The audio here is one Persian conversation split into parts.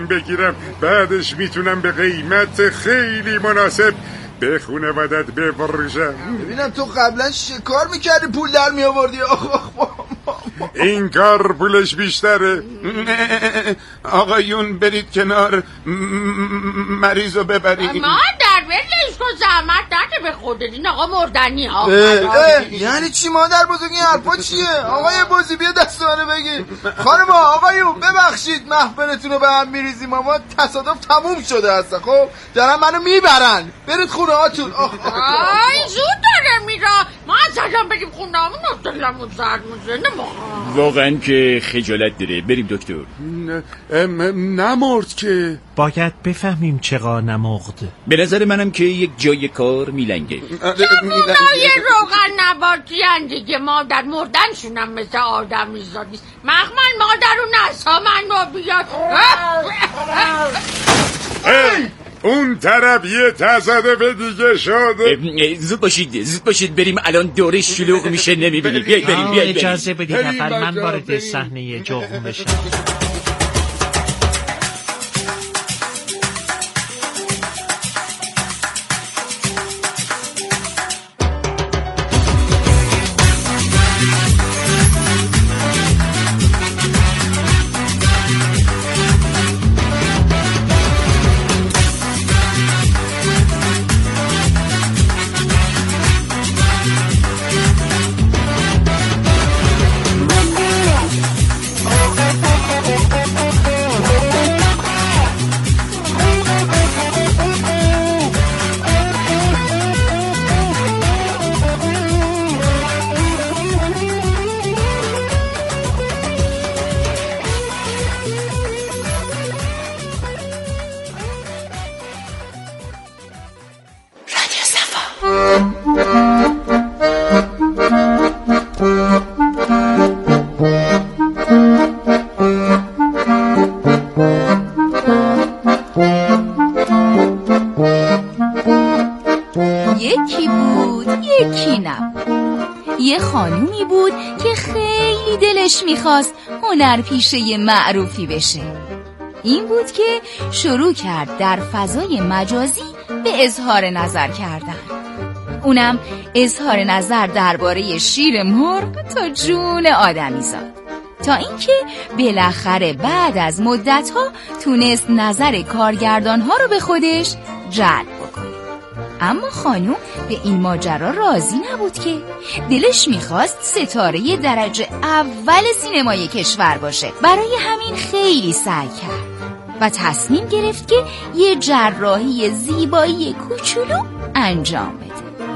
بگیرم، بعدش میتونم به قیمت خیلی مناسب به خانوادت بفروشم. ببینم تو قبلا شکار میکردی پول در میآوردی. این کار پولش بیشتره. آقایون برید کنار، مریضو ببرید. مادر بلش کن، زحمت نده به خودت، این آقا مردنی ها. یعنی چی مادر بزرگ؟ این حرفا چیه؟ آقای بازی بیا دست منو بگیر. خانم آقایون ببخشید محفلتون رو به هم میریزیم، اما تصادف تموم شده هست. خب دارن منو میبرن، برید خونه هاتون. آی زود داره میره، ما اصلا بریم خونه همون دلمون زرد مزنه. واقعا که خجالت داره. بریم دکتر. نمرد که. باید بفهمیم چقدر نمرد. به نظر منم که یک جای کار میلنگه. جوونای روغن نباتی‌اند دیگه، مادر مردنشونم مثل آدم میزاد نیست. مخمل مادرو نسا من رو بیاد. اون طرف یه تصادف دیگه شده. زود باشید بریم، الان دوره شلوغ میشه نمیبینیم. بریم. اجازه بدید اول من وارد صحنه جغم بشم. یکی بود یکی نبود. یه خانومی بود که خیلی دلش میخواست هنرپیشه معروفی بشه. این بود که شروع کرد در فضای مجازی به اظهار نظر کردن. اونم اظهار نظر درباره شیر مرغ تا جون آدمیزاد، تا اینکه بالاخره بعد از مدت‌ها تونست نظر کارگردان‌ها رو به خودش جلب بکنه. اما خانوم به این ماجرا راضی نبود که دلش میخواست ستاره درجه اول سینمای کشور باشه. برای همین خیلی سعی کرد و تصمیم گرفت که یه جراحی زیبایی کوچولو انجام بده.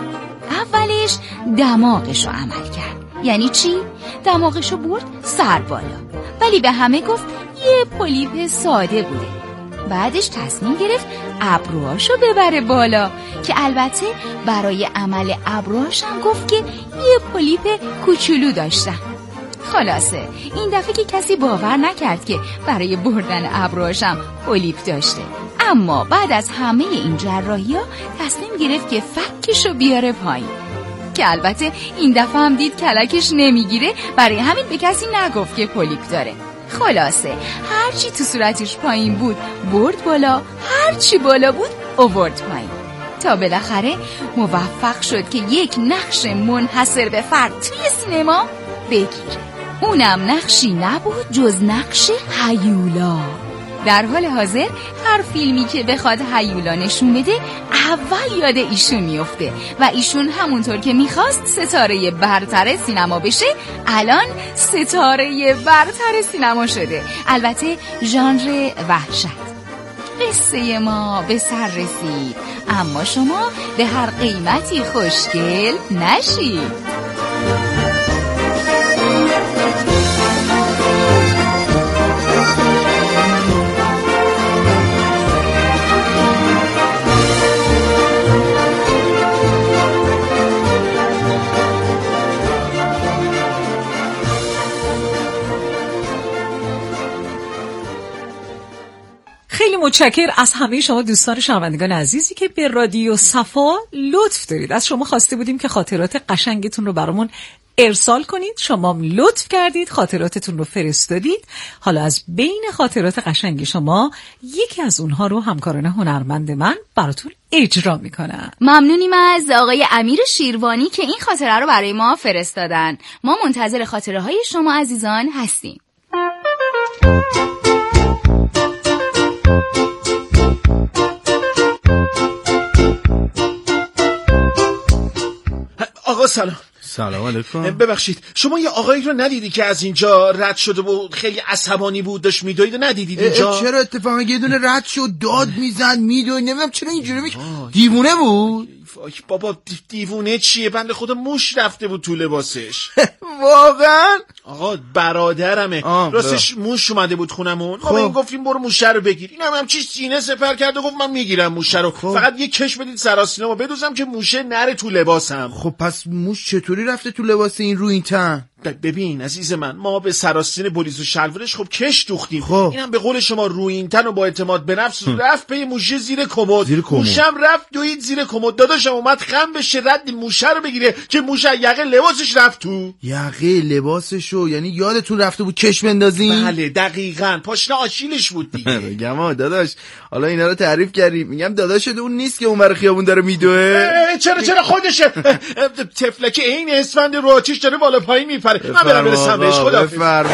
اولش دماغشو عمل کرد. یعنی چی؟ دماغشو برد سر بالا، ولی به همه گفت یه پولیپ ساده بوده. بعدش تصمیم گرفت ابروهاشو ببره بالا، که البته برای عمل ابروهاش هم گفت که یه پولیپ کوچولو داشتن. خلاصه این دفعه که کسی باور نکرد که برای بردن ابروهاش هم پولیپ داشته. اما بعد از همه این جراحی‌ها تصمیم گرفت که فکشو بیاره پایین، که البته این دفعه هم دید کلکش نمیگیره، برای همین به کسی نگفت که پولیپ داره. خلاصه هرچی تو صورتش پایین بود برد بالا، هرچی بالا بود آورد پایین، تا بالاخره موفق شد که یک نقش منحصر به فرد توی سینما بگیره. اونم نقشی نبود جز نقش هیولا. در حال حاضر هر فیلمی که بخواد هیولا نشون بده اول یاد ایشون میفته و ایشون همونطور که میخواست ستاره برتر سینما بشه الان ستاره برتر سینما شده. البته ژانر وحشت. قصه ما به سر رسید، اما شما به هر قیمتی خوشگل نشید. خیلی متشکر از همه شما دوستان شنوندگان عزیزی که به رادیو صفا لطف دارید. از شما خواسته بودیم که خاطرات قشنگتون رو برامون ارسال کنید. شما لطف کردید، خاطراتتون رو فرستادید. حالا از بین خاطرات قشنگ شما یکی از اونها رو همکاران هنرمند من براتون اجرا میکنن. ممنونیم از آقای امیر شیروانی که این خاطره رو برای ما فرستادن. ما منتظر خاطره های شما عزیزان هستیم. آقا سلام. سلام علیکم. ببخشید شما یه آقایی رو ندیدی که از اینجا رد شده و خیلی عصبانی بود داشت میدوید و ندیدید اینجا؟ چرا اتفاقا یه دونه رد شد داد میزد میدوید، نمیدونم چرا اینجوری میشه. دیوونه بود؟ بابا دیوونه چیه؟ بنده خدا موش رفته بود تو لباسش. واقعا؟ آقا برادرمه راستش موش اومده بود خونمون. ما به این گفتیم برو موشه رو بگیر، این هم چی سینه سپر کرده گفت من میگیرم موشه رو. فقط یه کش بدید سراسینه‌مو بدوزم که موشه نره تو لباسم. خب پس موش چطوری رفته تو لباس این رو این تن؟ ببین عزیز من، ما به سراسین بولیس و شلوارش خب کش دوختیم. اینم به قول شما رویینتن و با اعتماد به نفس رفت به موشه زیر کمد. موشم رفت دوید زیر کمد. داداشم اومد خم بشه رد موشه رو بگیره که موشه یقه لباسش رفت تو. یقه لباسشو؟ یعنی یادتون رفته بود کش بندازین؟ بله دقیقاً، پاشنه آشیلش بود دیگه. میگم داداش حالا اینا رو تعریف کردی، میگم داداشت اون نیست که اون برای خیابون داره میدوه؟ چرا خودشه. تفلک این اسفند رو آتیش داره بالا پایین میپره. من برسم بهش. خدا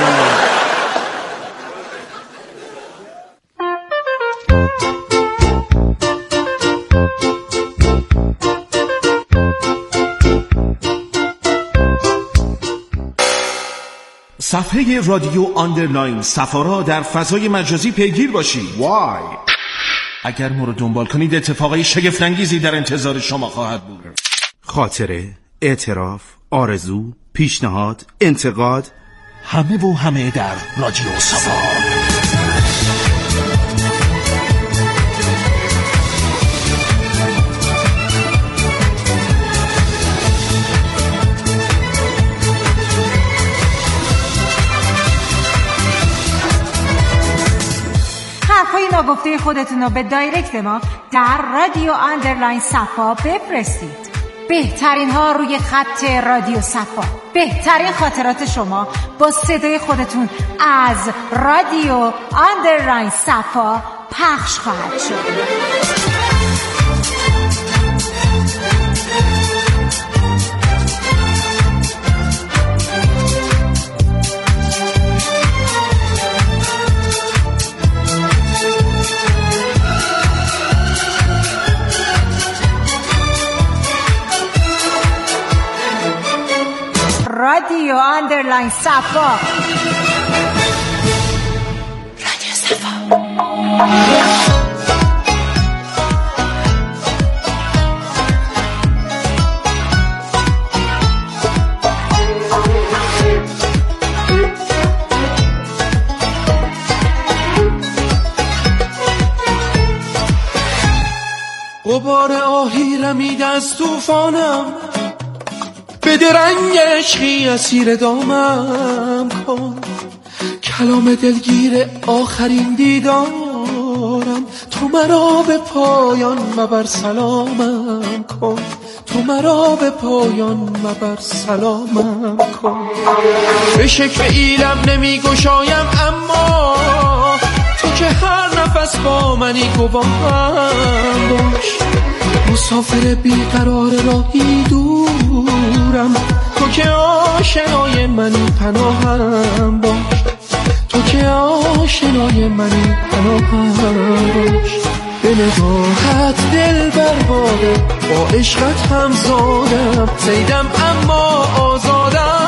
صفحه رادیو آندرلاین صفا را در فضای مجازی پیگیر باشید. وای اگر ما رو دنبال کنید اتفاقای شگفت‌انگیزی در انتظار شما خواهد بود. خاطره، اعتراف، آرزو، پیشنهاد، انتقاد، همه در رادیو صفا. حرفای ناگفته خودتون رو به دایرکت ما در رادیو آندرلاین صفا بفرستید. بهترین ها روی خط رادیو صفا، بهترین خاطرات شما با صدای خودتون از رادیو آندرلاین صفا پخش خواهد شد. رادیو آندرلاین صفا. رادیو صفا. غبار آهی رمید از طوفانم، بده رنگ عشقی اسیر دامم کن. کلام دلگیر آخرین دیدارم، تو مرا به پایان مبر سلامم کن. تو مرا به پایان مبر سلامم کن. به شکل ایلم نمی گشایم اما تو که هر نفس با منی گواهم باش. مسافر بیقرار راهی دورم، تو که آشنای منی پناهم باش. تو که آشنای منی پناهم باش. به نگاهت دل برباده، با عشقت هم زادم، صیدم اما آزادم.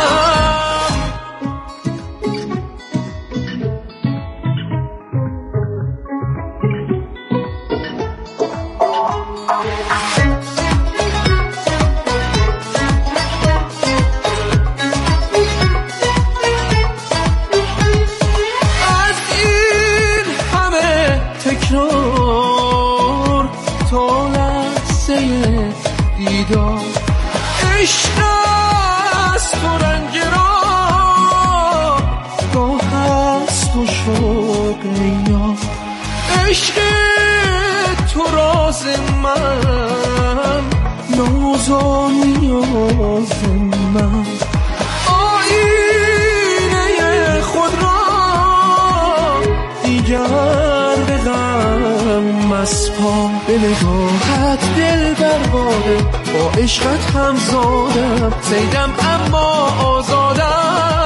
عشق است تو رنگ را، گاه است و شوق یا عشق تو راز من، ناز و نیاز من. دیگر بغم از پا به نگاهت دل برباده با عشقت همزادم سیدم اما آزادم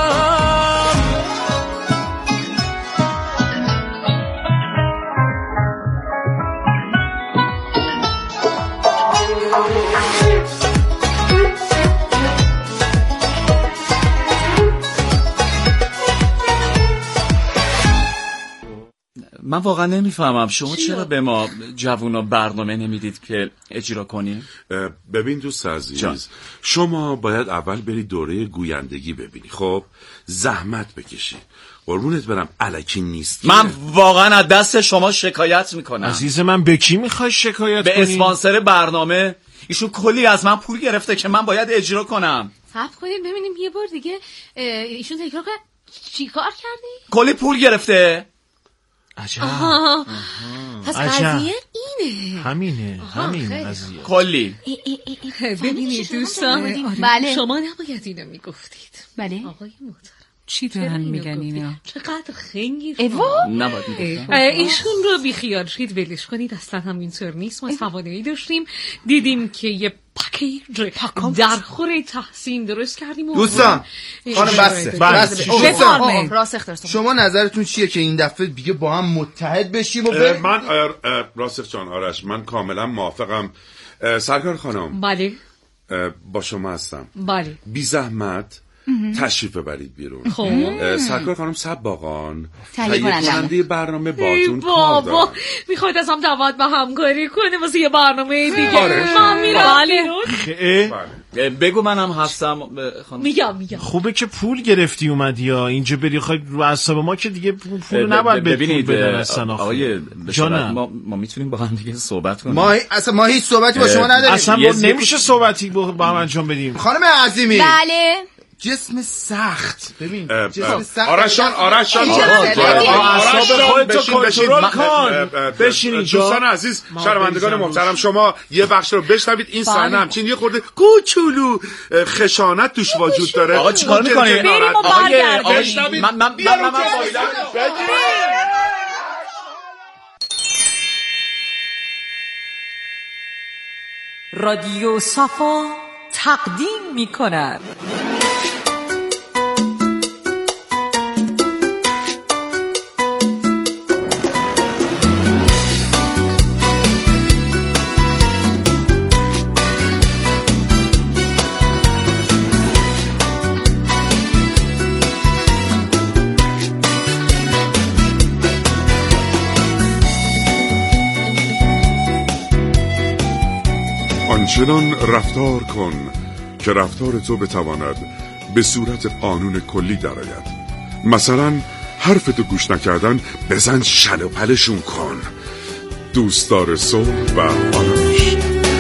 من واقعا نمیفهمم شما چرا به ما جوونا برنامه نمیدید که اجرا کنیم؟ ببین دوست عزیز شما باید اول بری دوره گویندگی ببینی، خب زحمت بکشی. قربونت برم الکی نیست. من واقعا از دست شما شکایت میکنم. عزیز من به کی میخوای شکایت کنی؟ به اسپانسر برنامه. ایشون کلی از من پول گرفته که من باید اجرا کنم. صبر کنید ببینیم یه بار دیگه ایشون تکرار کرد. چی کار کردی؟ کلی پول گرفته. عجب. پس قضیه اینه. همین قضیه. کلی. ببینید دوستان، بله. شما نباید اینو میگفتید. بله. آقای محترم چی دارن میگن اینا؟ چقدر خنگی نباید میگفتم. ایشون رو بیخیال شید، ولش کنید، اصلا همینطور نیست. ما سوانه‌ای داشتیم دیدیم که یه پکیج در خور تحسین درست کردیم. دوستان خانم بسه شما نظرتون چیه که این دفعه دیگه با هم متحد بشیم و من راسخ جان آرش من کاملا موافقم. سرکار خانم بله با شما هستم. بله بی زحمت تشریف ببرید بیرون. سرکار خانم سباقان تهیه کننده برنامه باتون کار دارم. میخواید از هم دعوت به همکاری کنه واسه یه برنامه دیگه. من میرم بیرون. بگو منم هستم خانم. میگم خوبه که پول گرفتی اومدی یا اینجا بری خواهی رو اعصاب ما که دیگه پول نباید ببینید اصلا. آقای ما میتونیم با هم دیگه صحبت کنیم. ما هیچ صحبتی با شما نداریم. اصلا ما نمیشه صحبتی با هم انجام بدیم. خانم عظیمی بله جسم سخت ببین جسم سخت آرشان خودتو کنترل کن. بشین اینجا. دوستان عزیز شنوندگان محترم شما یه بخش رو بشنوید. این صحنه همچین یه خورده کوچولو خشانت توش وجود داره. آقا چیکار می‌کنی؟ آقای من رادیو صفا تقدیم می‌کند آنچنان رفتار کن که رفتار تو بتواند به صورت قانون کلی درآید. مثلا حرف تو گوش نکردن بزن شل و پلشون کن. دوستدار صلح و آرامش.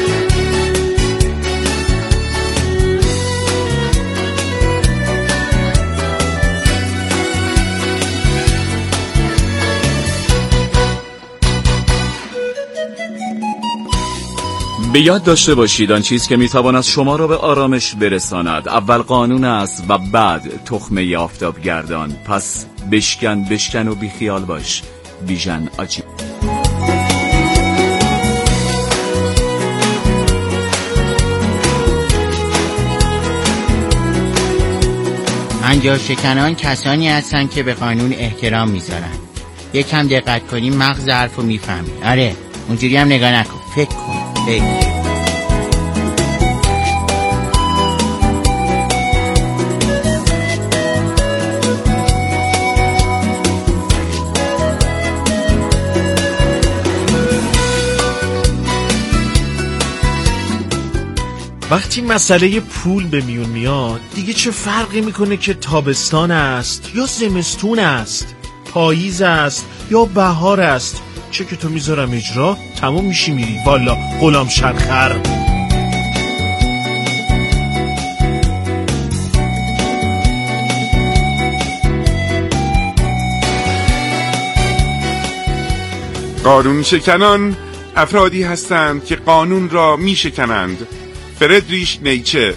به یاد داشته باشید آن چیز که میتواند شما را به آرامش برساند اول قانون است و بعد تخمه آفتاب گردان. پس بشکن و بیخیال باش. بیژن آجی. انجا شکنان کسانی هستند که به قانون احترام میذارن. یکم دقت کنی مغز حرفو میفهمی. آره اونجوری هم نگاه نکن، فکر کن. وقتی مسئله پول به میون میاد دیگه چه فرقی میکنه که تابستان است یا زمستون است، پاییز است یا بهار است. چه که تو میذارم اجرا تموم میشی میری. والا غلام شرخر. قانون شکنان افرادی هستند که قانون را میشکنند. فردریش نیچه.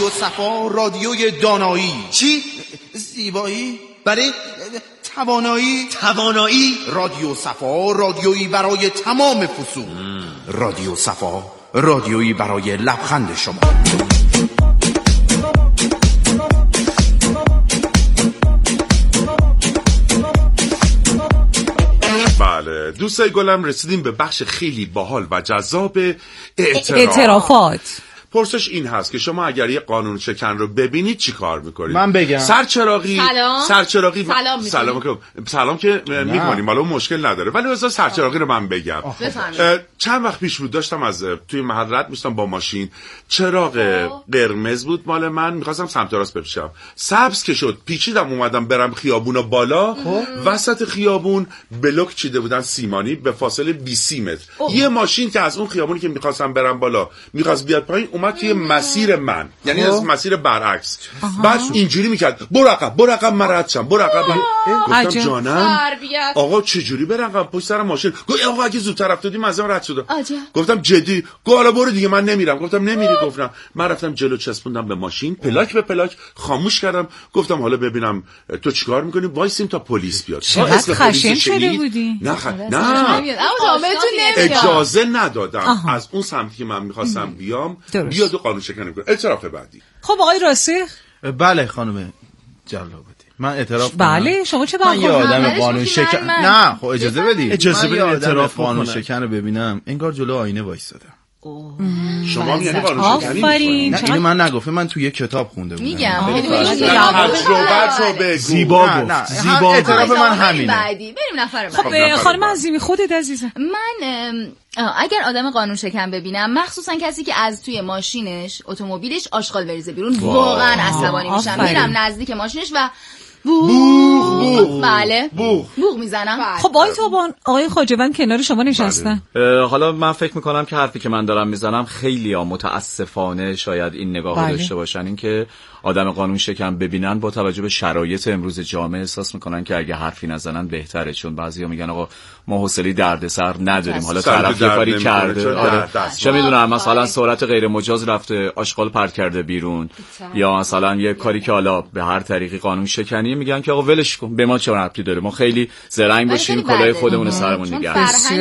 رادیو صفا رادیوی دانایی. چی؟ زیبایی؟ برای توانایی. رادیو صفا رادیویی برای تمام فصول. رادیو صفا رادیویی برای لبخند شما. بله دوستای گلم، رسیدیم به بخش خیلی باحال و جذاب اعترافات. پرسش این هست که شما اگر یه قانون شکن رو ببینید چی کار میکنید؟ من بگم سرچراغی سلام که میکنیم، حالا مشکل نداره، ولی واسه سرچراغی رو من بگم. چند وقت پیش بود داشتم از توی محل رد میشتم با ماشین، چراغ قرمز بود مال من، میخواستم سمت راست بپیچم، سبز که شد پیچیدم اومدم برم خیابون بالا، وسط خیابون بلوک چیده بودن سیمانی به فاصله 20 متر. یه ماشین که از اون خیابونی که میخواستم برم بالا میخواست بیاد پایین اومد توی مسیر من، یعنی از مسیر برعکس. بعد اینجوری میکرد برو عقب من رد شم، برو عقب. گفتم جانم آقا چجوری برم پشت سر ماشین؟ گفت آقا اگه زودتر رفتادی من ازم رد شدم. گفتم جدی؟ گفت حالا برو دیگه من نمیرم. گفتم نمیری؟ گفتم من رفتم جلو چسبوندم به ماشین، پلاک به پلاک خاموش کردم. گفتم حالا ببینم تو چیکار میکنی، وایسیم تا پلیس بیاد. چقدر خشن شده بودی؟ نه اجازه ندادم از اون سمتی که من میخواستم بیام بیاد و قانون شکنی کنه. اعتراف بعدی. خب آقای راسخ. بله خانم جلابی، من اعتراف بله شما چه من یه آدم قانون شکن. نه خب اجازه بدید اعتراف قانون شکن رو ببینم انگار جلو آینه وایسادم. شما میگن قانون شکنی می‌کنید؟ نه اینو من نگفتم، من توی کتاب خونده بودم. میگم زیبا گفت. زیبا اعتراف من همینه. بریم نفر بعدی. خب خانم عظیمی خودت عزیزم. من اگر آدم قانون شکن ببینم، مخصوصا کسی که از توی ماشینش اتومبیلش آشغال بریزه بیرون، واقعا عصبانی میشم. میرم نزدیک ماشینش و بوغ میزنم. خب آقای توبان، آقای خواجه‌وند کنار شما نشستن. حالا من فکر میکنم که حرفی که من دارم میزنم خیلی متاسفانه شاید این نگاه داشته باشن، این که آدم قانون شکن ببینن با توجه به شرایط امروز جامعه احساس میکنن که اگه حرفی نزنن بهتره، چون بعضیا میگن آقا ما حوصله دردسر نداریم، حالا طرف یه کاری کرده، چه میدونم مثلا سرعت غیر مجاز رفته آشغال پرت کرده بیرون، یا مثلا یه کاری که حالا به هر طریقی قانون شکنی، میگن که آقا ولش کن، به ما چه ربطی داره، ما خیلی زرنگ باشیم کلاه خودمون سرمون نگه.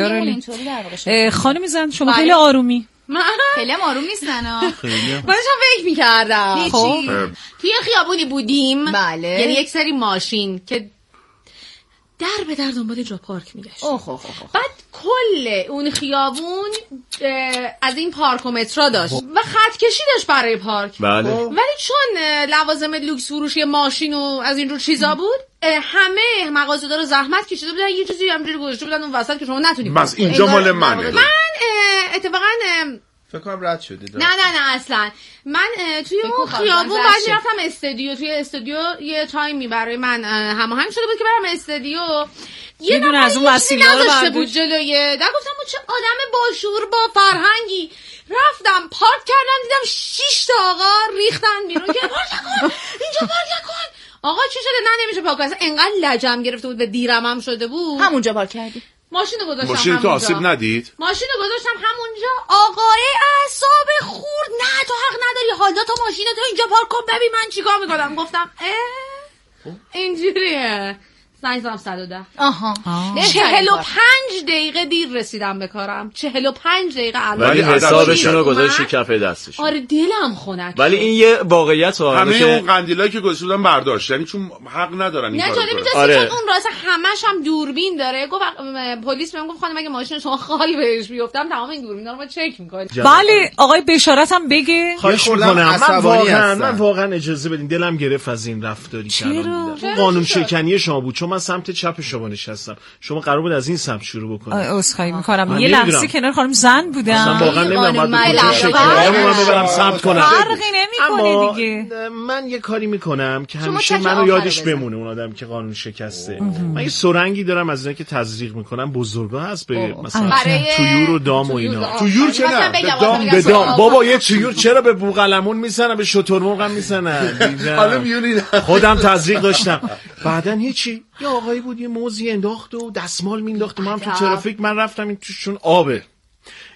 خانم زن شما خیلی آرومی. من خیلی آروم نیستن من فکر میکردم توی خیابونی بودیم، یعنی یک سری ماشین که در به در دنبال جا پارک میگشت. بعد کل اون خیابون از این پارکومترا داشت و خط کشی داشت برای پارک. ولی چون لوازم لوکس فروشی ماشین و از این رو چیزا بود، همه مغازه‌دارا زحمت کشیده بودن یه چیزی همینجوری گذاشته بودن اون وسط که شما نتونید. بس اینجا مال منه. من اتفاقا فکر کنم رد شدی. نه اصلا من توی اون خیابون بعد میرفتم استودیو، توی استودیو یه تایمی برای من هماهنگ شده بود که برم استودیو، یه دونه از اون وسیله رو برداشته بود جلوی در. گفتم چه آدم باشعور با فرهنگی، رفتم پارک کردم دیدم 6 تا آقا ریختن بیرون که پارک کن اینجا، پارک کن. آقا چی شده؟ نه نمیشه پارک کنم. انقدر لجم گرفته بود، به دیرم هم شده بود. همونجا پارک کردی؟ ماشینو گذاشتم ماشین تو آسیب ندید؟ ماشینو گذاشتم همونجا. آقای اعصاب خورد، نه تو حق نداری، حالا تو ماشینتو اینجا پارک کن ببین من چیکار میکنم. گفتم اینجوریه. زنگ زدم 110. 45 دقیقه دیر رسیدم به کارم. 45 دقیقه الان. ولی حسابشون رو گذاشت کف دستش. آره دلم خنک. ولی این یه واقعیت همه اون قندیلایی که گذاشته بودن برداشت، یعنی چون حق ندارن این کارو کنن. چون اون راست همش هم دوربین داره. گفت پلیس بهم گفت خانم اگه ماشین شما خال بهش بیفتم تمام این دوربینا رو ما چک می‌کنیم. بله آقای بشارت هم بگه. خواهش می‌کنم من واقعا اجازه بدین، دلم گرفت از این رفتاری که الان دیدم. قانون شکنی شما بود، چون من سمت چپ شما نشستم، شما قرار بود از این سمت شروع بکنید. عذرخواهی می‌کنم، یه لحظه کنار خانم زن بودم. اصلا واقعا نمی‌دونم بعد شکایتمو من ببرم سمت کنم. فرقی نمی‌کنه دیگه. من یه کاری می‌کنم که همیشه منو یادش بمونه اون آدم که قانون شکسته. من یه سرنگی دارم از اینا که تزریق می‌کنم، بزرگا هست به مثلا تویور و دام و اینا. تویور چه نه؟ به دام. بابا یه تویور چرا به بوقلمون میزنن، به شترمرغ هم میزنن. حالا میونید خودم تزریق داشتم. بعدن هیچی، یه آقایی بود یه موزی انداخت و دستمال مینداخت و من تو ترافیک من رفتم این توشون آبه.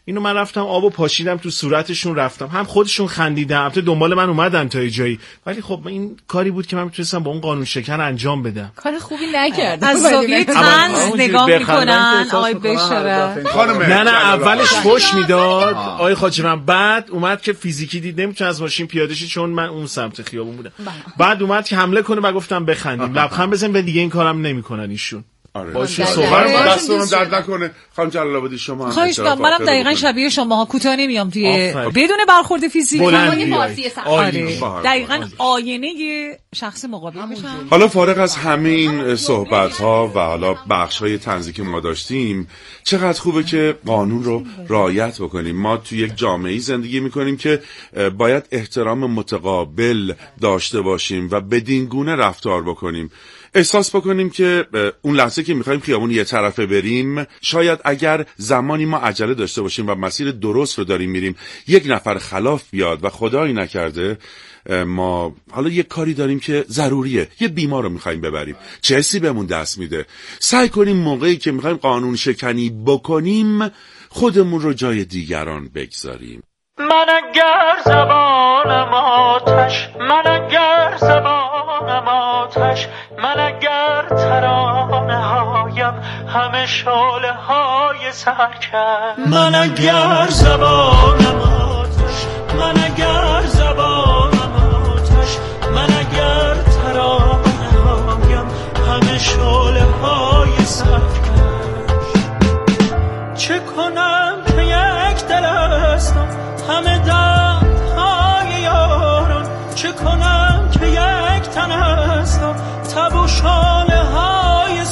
اینو من رفتم آبو پاشیدم تو صورتشون، رفتم هم خودشون خندیدن، البته دنبال من اومدن تا جایی، ولی خب این کاری بود که من میتونستم با اون قانون شکن انجام بدم. کار خوبی نکردم. از زاویه طنز نگاه میکنن آقای بشارت. نه اولش فوش میداد آقای خاجرم، بعد اومد که فیزیکی دید نمیتونه از ماشین پیاده شه چون من اون سمت خیابون بودم، بعد اومد که حمله کنه و گفتم بخندیم، لبخند بزنیم و دیگه این کارم نمیکنن ایشون. باشه صحبت دستون درد نکنه. خانم جلال آبادی شما خواهش می‌کنم، منم دقیقاً شبیه شما کوتاه نمیام توی بدون برخورد فیزیکی. دقیقاً آینه شخص مقابل میشم. حالا فارغ از همین صحبت‌ها و حالا بخش‌های طنزی که ما داشتیم، چقدر خوبه که قانون رو رعایت بکنیم. ما توی یک جامعه‌ای زندگی می‌کنیم که باید احترام متقابل داشته باشیم و بدین گونه رفتار بکنیم. احساس بکنیم که اون لحظه که میخوایم خیابون یه طرفه بریم، شاید اگر زمانی ما عجله داشته باشیم و مسیر درست رو داریم میریم، یک نفر خلاف بیاد و خدایی نکرده ما حالا یک کاری داریم که ضروریه، یه بیمار رو میخوایم ببریم، چه حسی بهمون دست میده؟ سعی کنیم موقعی که میخوایم قانون شکنی بکنیم خودمون رو جای دیگران بگذاریم. من اگر زبانم آتش، من اگر زبانم آتش، من اگر ترانه هایم همه شعله های سرکش، من اگر زبانم آتش، من اگر زبانم آتش، من اگر ترانه هایم همه شعله های سرکش، چه کنم که یک دل هستم همه دردهای یاران، چه کنم که یک تن هستم تب و شانه های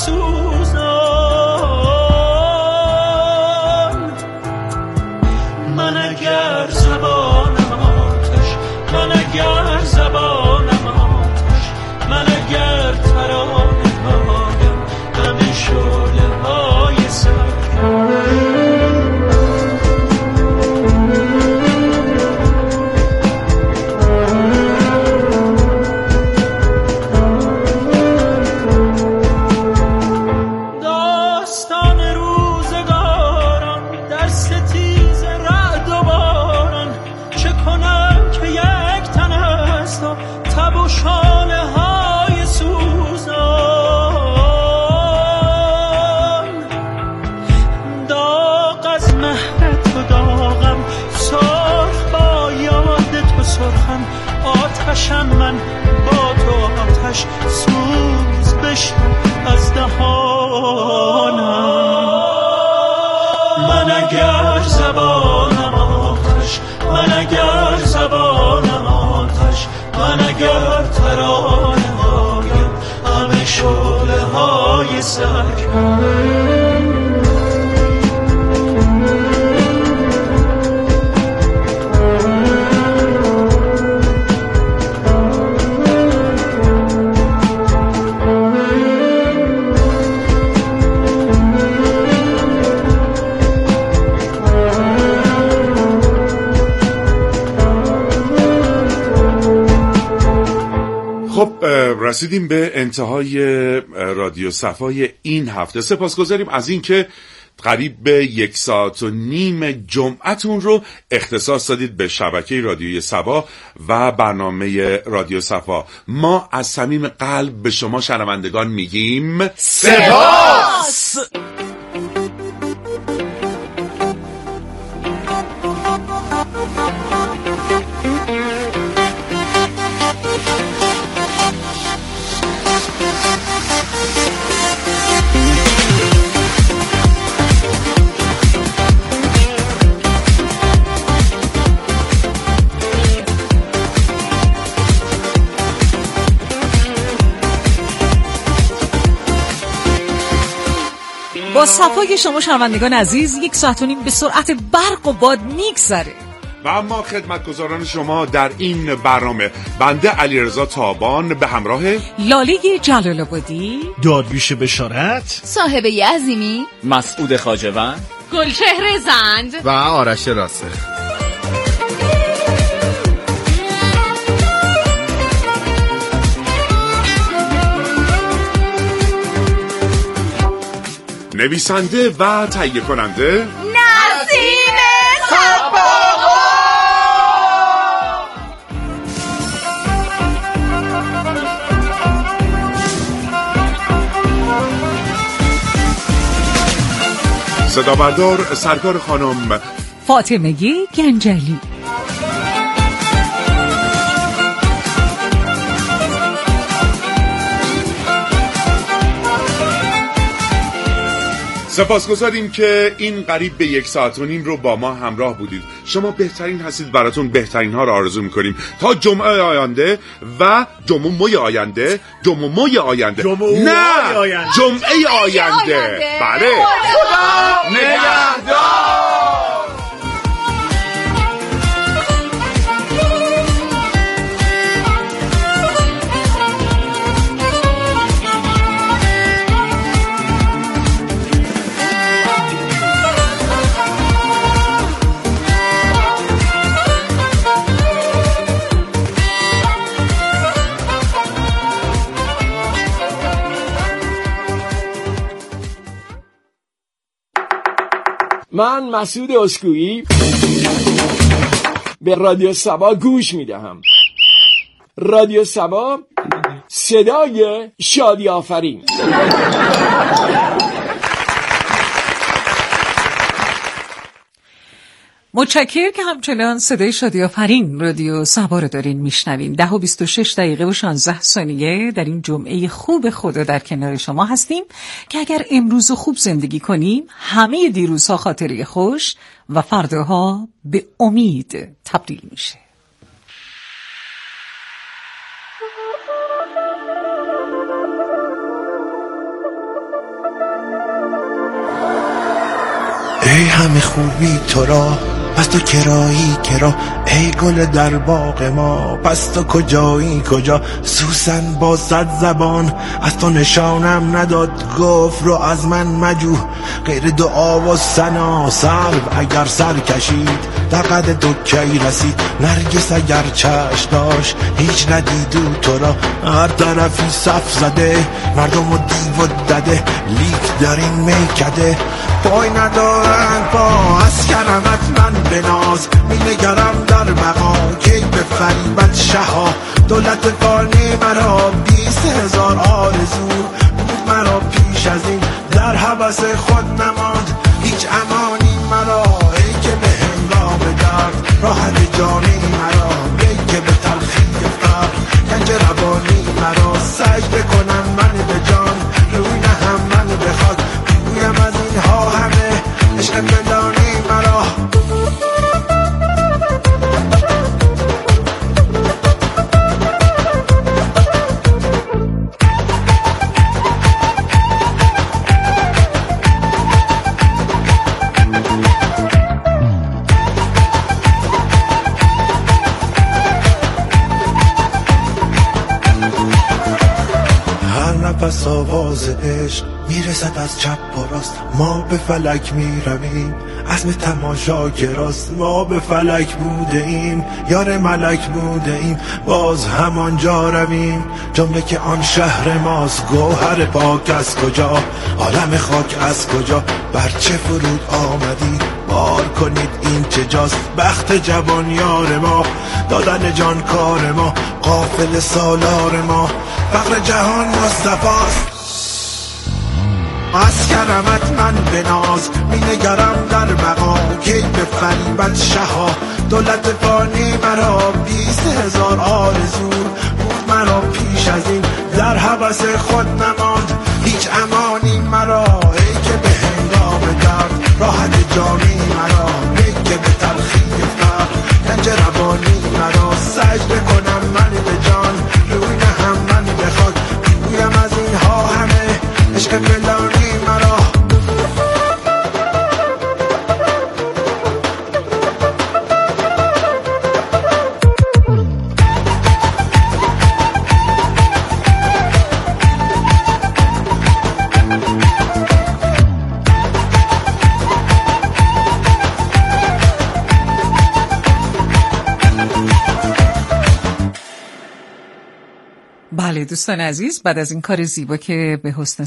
سوزان، من اگر زبانم آتش، من اگر زبانم آتش، من اگر ترانه هایم همه شعله های سرکش. آتشم من با تو آتش سوز بشم از دهانم، من اگر زبانم آتش، من اگر زبانم آتش، من اگر ترانه هایم همه شعله های سرکش. خب رسیدیم به انتهای رادیو صفای این هفته. سپاسگزاریم از این که قریب به 1.5 ساعت جمعتون رو اختصاص دادید به شبکه رادیوی صفا و برنامه رادیو صفا. ما از صمیم قلب به شما شنوندگان میگیم سپاس. با صفای شما شنوندگان عزیز 1.5 ساعت به سرعت برق و باد میگذره و اما خدمتگزاران شما در این برنامه بنده علیرضا تابان به همراه لاله جلال آبادی، دادویش بشارت، صاحب عظیمی، مسعود خواجه‌وند، گلچهره زند و آرش راسخ. نویسنده و تهیه کننده نسیم صدا بردار سرکار خانم فاطمه گنجلی. سپاسگزاریم که این قریب به 1.5 ساعت رو با ما همراه بودید. شما بهترین هستید، براتون بهترین ها رو آرزو میکنیم تا جمعه آینده و جمعه آینده. بله، خدا نگهدار. من مسعود اسکویی به رادیو سبا گوش میدهم. رادیو سبا، صدای شادی آفرین. متشکرم که همچنان صدای شادی آفرین رادیو سبا رو دارین میشنوین. 10:26 و 16 ثانیه در این جمعه خوب خدا در کنار شما هستیم که اگر امروز خوب زندگی کنیم همه دیروزها خاطره خوش و فرداها به امید تبدیل میشه. ای همه خوبی تو را، پس تو کرایی کرا، ای گل در باغ ما، پس تو کجایی کجا؟ سوسن با 100 زبان از تو نشانم نداد، گفت رو از من مجو غیر دعا و ثنا. سلب اگر سر کشید در قد تو کی رسید، نرگس اگر چشم داشت هیچ ندیدو تو را. هر طرفی صف زده مردم و دیو و دده، لیک در این میکده پای ندارن پا. از کرمت من بناز مینگرم در بقا، کی به فریبت شها دولت فانی مرا. 20,000 آرزو بود مرا پیش از این، در حبس خود نماند هیچ امانی مرا. ای که به هنگام درد راحت جانی مرا، ای که به تلخی فقر گنج روانی مرا. سجده کنم من به جان روی نهم من بخواد، بگویم از اینها همه عشق فلانی مرا. پس آواز عشق میرسد از چپ و راست، ما به فلک میرویم عزم تماشا گراست. ما به فلک بوده ایم یار ملک بوده ایم، باز همانجا رویم جمله که آن شهر ماست. گوهر پاک از کجا، عالم خاک از کجا، بر چه فرود آمدید بار کنید این چه جاست. بخت جوان یار ما، دادن جان کار ما، قافل سالار ما، فقر جهان مصطفاست. از کرمت من بناز مینگرم در بقا، کی به فریبت شها دولت فانی مرا. 20,000 آرزو بود مرا پیش از این، در حبس خود نماند هیچ امانی مرا. ای که به هنگام درد راحت جانی مرا، ای که به تلخی فقر گنج روانی مرا. سجده کنم من به جان روی نهم من بخواد، بگویم از اینها همه عشق فلانی مرا. بله دوستان عزیز، بعد از این کار زیبا که به حسن